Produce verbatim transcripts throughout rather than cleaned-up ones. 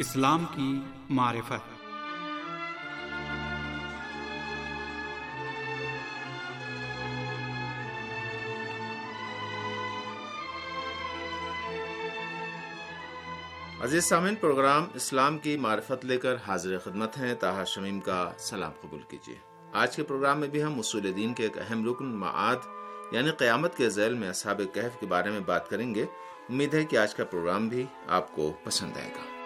اسلام کی معرفت۔ عزیز سامعین، پروگرام اسلام کی معرفت لے کر حاضر خدمت ہیں۔ طاہر شمیم کا سلام قبول کیجیے۔ آج کے پروگرام میں بھی ہم اصول دین کے ایک اہم رکن معاد یعنی قیامت کے ذیل میں اصحاب کہف کے بارے میں بات کریں گے۔ امید ہے کہ آج کا پروگرام بھی آپ کو پسند آئے گا۔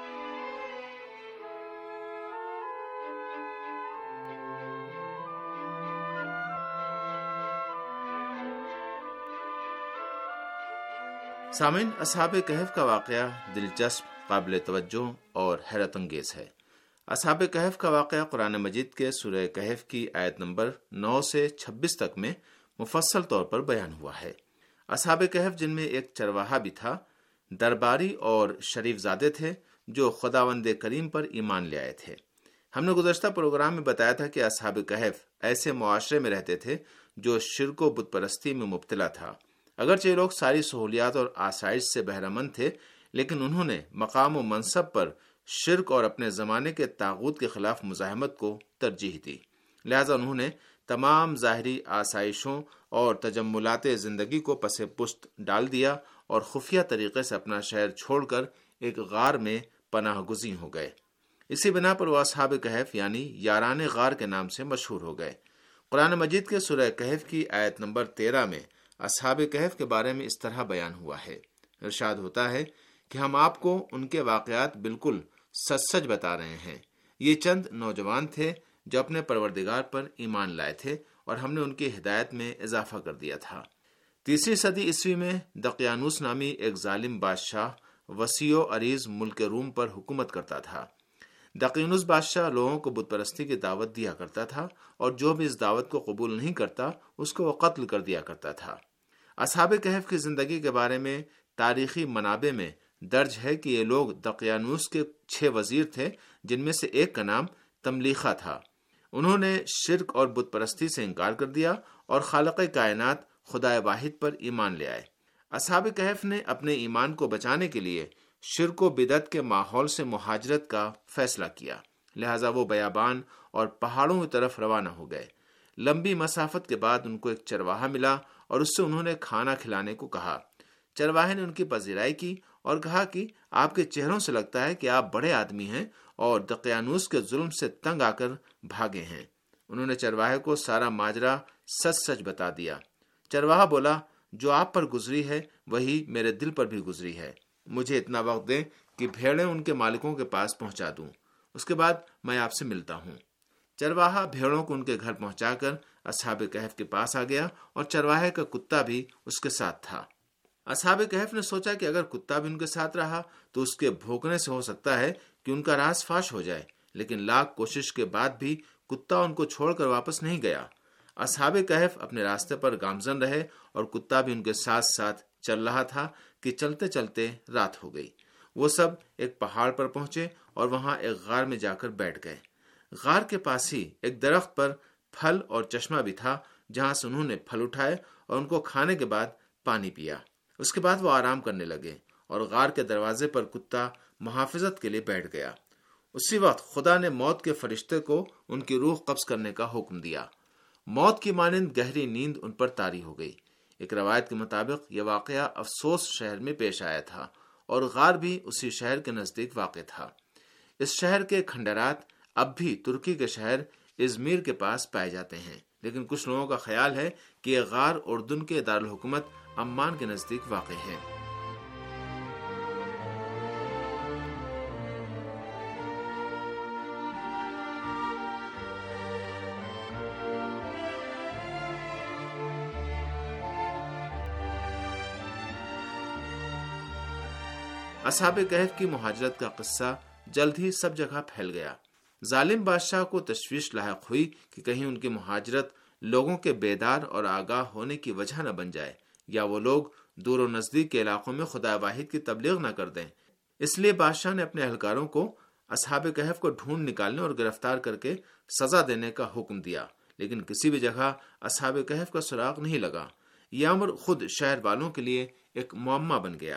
سامعین، اصحاب کہف کا واقعہ دلچسپ، قابل توجہ اور حیرت انگیز ہے۔ اصحاب کہف کا واقعہ قرآن مجید کے سورہ کہف کی آیت نمبر نو سے چھبیس تک میں مفصل طور پر بیان ہوا ہے۔ اصحاب کہف، جن میں ایک چرواہا بھی تھا، درباری اور شریف زادے تھے جو خداوند کریم پر ایمان لے آئے تھے۔ ہم نے گزشتہ پروگرام میں بتایا تھا کہ اصحاب کہف ایسے معاشرے میں رہتے تھے جو شرک و بت پرستی میں مبتلا تھا۔ اگرچہ لوگ ساری سہولیات اور آسائش سے بہرہ مند تھے، لیکن انہوں نے مقام و منصب پر شرک اور اپنے زمانے کے طاغوت کے خلاف مزاحمت کو ترجیح دی۔ لہذا انہوں نے تمام ظاہری آسائشوں اور تجملات زندگی کو پس پشت ڈال دیا اور خفیہ طریقے سے اپنا شہر چھوڑ کر ایک غار میں پناہ گزین ہو گئے۔ اسی بنا پر وہ اصحاب کہف یعنی یاران غار کے نام سے مشہور ہو گئے۔ قرآن مجید کے سورہ کہف کی آیت نمبر تیرہ میں اصحاب کہف کے بارے میں اس طرح بیان ہوا ہے۔ ارشاد ہوتا ہے کہ ہم آپ کو ان کے واقعات بالکل سچ سچ بتا رہے ہیں۔ یہ چند نوجوان تھے جو اپنے پروردگار پر ایمان لائے تھے اور ہم نے ان کی ہدایت میں اضافہ کر دیا تھا۔ تیسری صدی عیسوی میں دقیانوس نامی ایک ظالم بادشاہ وسیع و عریض ملک روم پر حکومت کرتا تھا۔ دقیانوس بادشاہ لوگوں کو بت پرستی کی دعوت دیا کرتا تھا اور جو بھی اس دعوت کو قبول نہیں کرتا اس کو وہ قتل کر دیا کرتا تھا۔ اصحاب کہف کی زندگی کے بارے میں تاریخی منابع میں درج ہے کہ یہ لوگ دقیانوس کے چھ وزیر تھے، جن میں سے ایک کا نام تملیخہ تھا۔ انہوں نے شرک اور بت پرستی سے انکار کر دیا اور خالق کائنات خدا واحد پر ایمان لے آئے۔ اصحاب کہف نے اپنے ایمان کو بچانے کے لیے شرک و بدعت کے ماحول سے مہاجرت کا فیصلہ کیا، لہذا وہ بیابان اور پہاڑوں کی طرف روانہ ہو گئے۔ لمبی مسافت کے بعد ان کو ایک چرواہا ملا اور اس سے انہوں نے کھانا کھلانے کو کہا۔ چرواہے نے ان کی پذیرائی کی اور کہا کہ آپ کے چہروں سے لگتا ہے کہ آپ بڑے آدمی ہیں اور دقیانوس کے ظلم سے تنگ آ کر بھاگے ہیں۔ انہوں نے چرواہے کو سارا ماجرا سچ سچ بتا دیا۔ چرواہا بولا، جو آپ پر گزری ہے وہی میرے دل پر بھی گزری ہے۔ مجھے اتنا وقت دیں کہ بھیڑیں ان کے مالکوں کے پاس پہنچا دوں، اس کے بعد میں آپ سے ملتا ہوں۔ چرواہا بھیڑوں کو ان کے گھر پہنچا کر اصحاب کہف کے پاس آ گیا اور چرواہے کا کتا بھی اس کے ساتھ تھا۔ اصحاب کہف نے سوچا کہ اگر کتا بھی ان کے ساتھ رہا تو اس کے بھونکنے سے ہو سکتا ہے کہ ان کا راز فاش ہو جائے، لیکن لاکھ کوشش کے بعد بھی کتا ان کو چھوڑ کر واپس نہیں گیا۔ اصحاب کہف اپنے راستے پر گامزن رہے اور کتا بھی ان کے ساتھ ساتھ چل رہا تھا کہ چلتے چلتے رات ہو گئی۔ وہ سب ایک پہاڑ پر پہنچے اور وہاں ایک غار میں جا کر بیٹھ گئے۔ غار کے پاس ہی ایک درخت پر پھل اور چشمہ بھی تھا، جہاں سے انہوں نے پھل اٹھائے اور ان کو کھانے کے بعد پانی پیا۔ اس کے بعد وہ آرام کرنے لگے اور غار کے دروازے پر کتا محافظت کے لیے بیٹھ گیا۔ اسی وقت خدا نے موت کے فرشتے کو ان کی روح قبض کرنے کا حکم دیا۔ موت کی مانند گہری نیند ان پر طاری ہو گئی۔ ایک روایت کے مطابق یہ واقعہ افسوس شہر میں پیش آیا تھا اور غار بھی اسی شہر کے نزدیک واقع تھا۔ اس شہر کے کھنڈرات اب بھی ترکی کے شہر ازمیر کے پاس پائے جاتے ہیں، لیکن کچھ لوگوں کا خیال ہے کہ یہ غار اردن کے دارالحکومت عمان کے نزدیک واقع ہے۔ اصحاب کہف کی مہاجرت کا قصہ جلد ہی سب جگہ پھیل گیا۔ ظالم بادشاہ کو تشویش لاحق ہوئی کہ کہیں ان کی مہاجرت لوگوں کے بیدار اور آگاہ ہونے کی وجہ نہ بن جائے، یا وہ لوگ دور و نزدیک کے علاقوں میں خدا واحد کی تبلیغ نہ کر دیں۔ اس لیے بادشاہ نے اپنے اہلکاروں کو اصحاب کہف کو ڈھونڈ نکالنے اور گرفتار کر کے سزا دینے کا حکم دیا، لیکن کسی بھی جگہ اصحاب کہف کا سراغ نہیں لگا۔ یہ امر خود شہر والوں کے لیے ایک معمہ بن گیا۔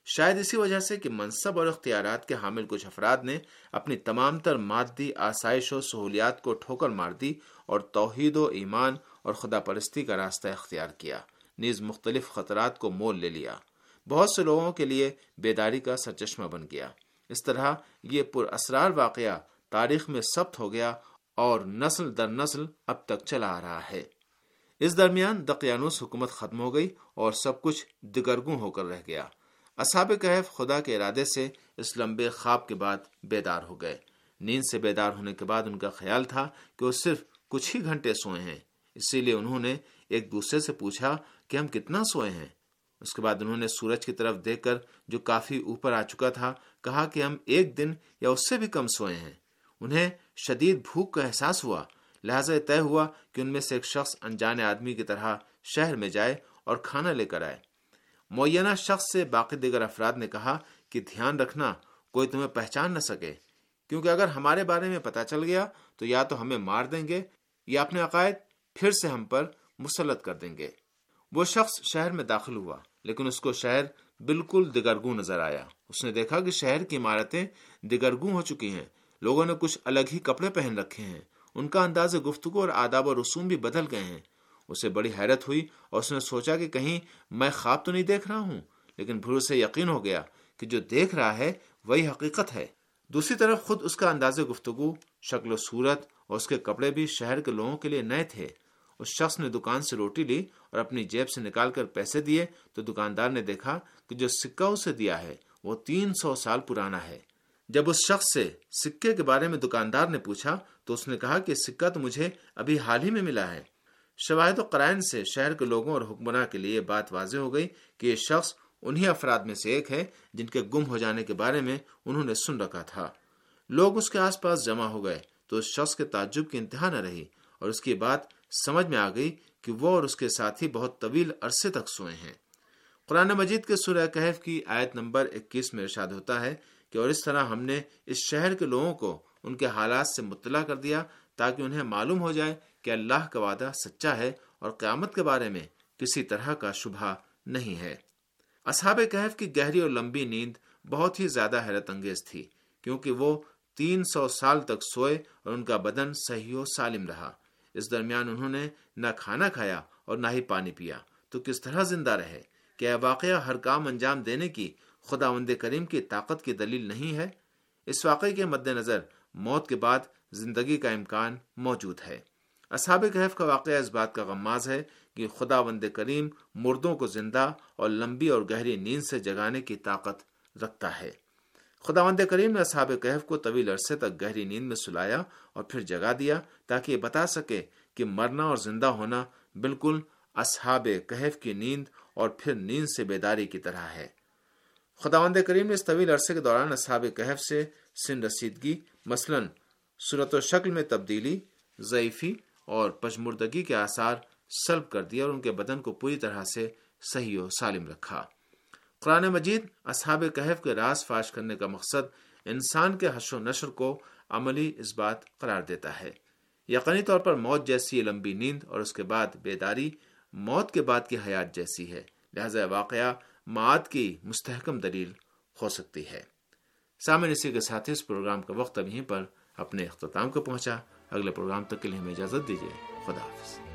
شاید اسی وجہ سے کہ منصب اور اختیارات کے حامل کچھ افراد نے اپنی تمام تر مادی آسائش و سہولیات کو ٹھوکر مار دی اور توحید و ایمان اور خدا پرستی کا راستہ اختیار کیا، نیز مختلف خطرات کو مول لے لیا۔ بہت سے لوگوں کے لیے بیداری کا سرچشمہ بن گیا۔ اس طرح یہ پر اسرار واقعہ تاریخ میں ثبت ہو گیا اور نسل در نسل اب تک چلا آ رہا ہے۔ اس درمیان دقیانوس حکومت ختم ہو گئی اور سب کچھ دگرگوں ہو کر رہ گیا۔ اصحاب کہف خدا کے ارادے سے اس لمبے خواب کے بعد بیدار ہو گئے۔ نیند سے بیدار ہونے کے بعد ان کا خیال تھا کہ وہ صرف کچھ ہی گھنٹے سوئے ہیں، اسی لیے انہوں نے ایک دوسرے سے پوچھا کہ ہم کتنا سوئے ہیں۔ اس کے بعد انہوں نے سورج کی طرف دیکھ کر جو کافی اوپر آ چکا تھا کہا کہ ہم ایک دن یا اس سے بھی کم سوئے ہیں۔ انہیں شدید بھوک کا احساس ہوا، لہٰذا طے ہوا کہ ان میں سے ایک شخص انجان آدمی کی طرح شہر میں جائے اور کھانا لے کر آئے۔ معینہ شخص سے باقی دیگر افراد نے کہا کہ دھیان رکھنا کوئی تمہیں پہچان نہ سکے، کیونکہ اگر ہمارے بارے میں پتہ چل گیا تو یا تو ہمیں مار دیں گے یا اپنے عقائد پھر سے ہم پر مسلط کر دیں گے۔ وہ شخص شہر میں داخل ہوا، لیکن اس کو شہر بالکل دگرگوں نظر آیا۔ اس نے دیکھا کہ شہر کی عمارتیں دگرگوں ہو چکی ہیں، لوگوں نے کچھ الگ ہی کپڑے پہن رکھے ہیں، ان کا انداز گفتگو اور آداب و رسوم بھی بدل گئے ہیں۔ اسے بڑی حیرت ہوئی اور اس نے سوچا کہ کہیں میں خواب تو نہیں دیکھ رہا ہوں، لیکن پھر اسے یقین ہو گیا کہ جو دیکھ رہا ہے وہی حقیقت ہے۔ دوسری طرف خود اس کا انداز گفتگو، شکل و صورت اور اس کے کپڑے بھی شہر کے لوگوں کے لیے نئے تھے۔ اس شخص نے دکان سے روٹی لی اور اپنی جیب سے نکال کر پیسے دیے تو دکاندار نے دیکھا کہ جو سکہ اسے دیا ہے وہ تین سو سال پرانا ہے۔ جب اس شخص سے سکے کے بارے میں دکاندار نے پوچھا تو اس نے کہا کہ سکہ تو مجھے ابھی حال ہی میں ملا ہے۔ شواہد و قرائن سے شہر کے لوگوں اور حکمراں کے لیے بات واضح ہو گئی کہ یہ شخص انہی افراد میں سے ایک ہے جن کے گم ہو جانے کے بارے میں انہوں نے سن رکھا تھا۔ لوگ اس کے آس پاس جمع ہو گئے تو اس شخص کے تعجب کی انتہا نہ رہی اور اس کی بات سمجھ میں آ گئی کہ وہ اور اس کے ساتھی بہت طویل عرصے تک سوئے ہیں۔ قرآن مجید کے سورہ کہف کی آیت نمبر اکیس میں ارشاد ہوتا ہے کہ اور اس طرح ہم نے اس شہر کے لوگوں کو ان کے حالات سے مطلع کر دیا تاکہ انہیں معلوم ہو جائے کہ اللہ کا وعدہ سچا ہے اور قیامت کے بارے میں کسی طرح کا شبہ نہیں ہے۔ اصحاب کہف کی گہری اور لمبی نیند بہت ہی زیادہ حیرت انگیز تھی، کیونکہ وہ تین سو سال تک سوئے اور ان کا بدن صحیح و سالم رہا۔ اس درمیان انہوں نے نہ کھانا کھایا اور نہ ہی پانی پیا، تو کس طرح زندہ رہے؟ کیا یہ واقعہ ہر کام انجام دینے کی خداوند کریم کی طاقت کی دلیل نہیں ہے؟ اس واقعے کے مد نظر موت کے بعد زندگی کا امکان موجود ہے۔ اصحاب کہف کا واقعہ اس بات کا غماز ہے کہ خداوند کریم مردوں کو زندہ اور لمبی اور گہری نیند سے جگانے کی طاقت رکھتا ہے۔ خداوند کریم نے اصحاب کہف کو طویل عرصے تک گہری نیند میں سلایا اور پھر جگا دیا تاکہ یہ بتا سکے کہ مرنا اور زندہ ہونا بالکل اصحاب کہف کی نیند اور پھر نیند سے بیداری کی طرح ہے۔ خداوند کریم نے اس طویل عرصے کے دوران اصحاب کہف سے سن رسیدگی، مثلاً صورت و شکل میں تبدیلی، ضعیفی اور پژمردگی کے آثار سلب کر دیا اور ان کے بدن کو پوری طرح سے صحیح و سالم رکھا۔ قرآن مجید اصحاب کہف کے راز فاش کرنے کا مقصد انسان کے حشر و نشر کو عملی اثبات قرار دیتا ہے۔ یقینی طور پر موت جیسی لمبی نیند اور اس کے بعد بیداری موت کے بعد کی حیات جیسی ہے، لہذا واقعہ معاد کی مستحکم دلیل ہو سکتی ہے۔ سامعین، اسی کے ساتھ اس پروگرام کا وقت اب یہیں پر اپنے اختتام کو پہنچا۔ اگلے پروگرام تک کے لیے ہمیں اجازت دیجیے۔ خدا حافظ۔